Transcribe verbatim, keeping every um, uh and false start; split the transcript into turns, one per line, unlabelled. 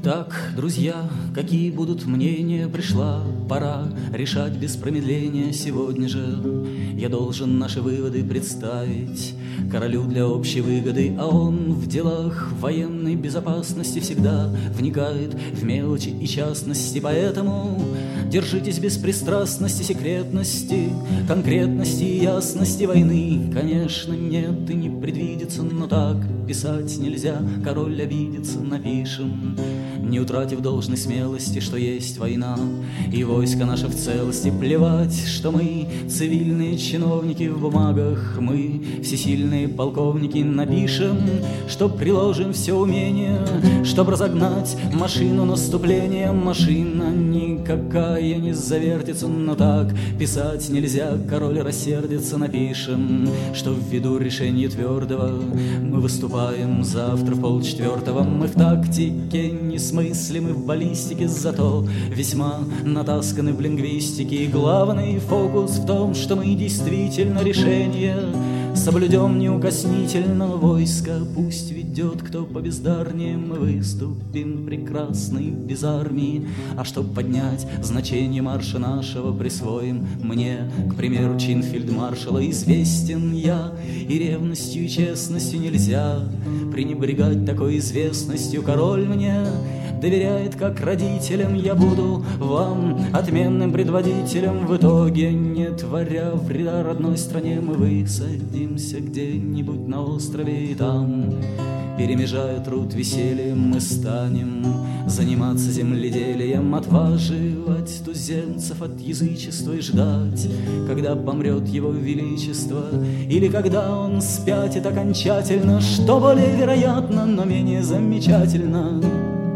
Итак, друзья, какие будут мнения, пришла пора решать без промедления сегодня же. Я должен наши выводы представить королю для общей выгоды, а он в делах военной безопасности всегда вникает в мелочи и частности. Поэтому держитесь беспристрастности, секретности, конкретности и ясности войны. Конечно, нет и не предвидится, но так писать нельзя, король обидится, напишем, не утратив должной смелости, что есть война, и войско наше в целости. Плевать, что мы цивильные чиновники в бумагах, мы всесильные полковники. Напишем, что приложим все умения, чтоб разогнать машину наступления. Машина никакая не завертится, но так писать нельзя, король рассердится. Напишем, что ввиду решения твердого мы выступаем завтра в полчетвертого. Мы в тактике не смыслим и в баллистике, зато весьма натасканы в лингвистике. И главный фокус в том, что мы действительно решение соблюдем неукоснительно. Войско пусть ведет, кто побездарнее, мы выступим прекрасный без армии. А чтоб поднять значение марша нашего, присвоим мне, к примеру, чин фельдмаршала. Известен я, и ревностью, и честностью нельзя пренебрегать такой известностью. Король мне доверяет как родителям, я буду вам отменным предводителем. В итоге, не творя вреда родной стране, мы высадимся где-нибудь на острове, и там, перемежая труд весельем, мы станем заниматься земледелием, отваживать туземцев от язычества и ждать, когда помрет его величество, или когда он спятит окончательно, что более вероятно, но менее замечательно.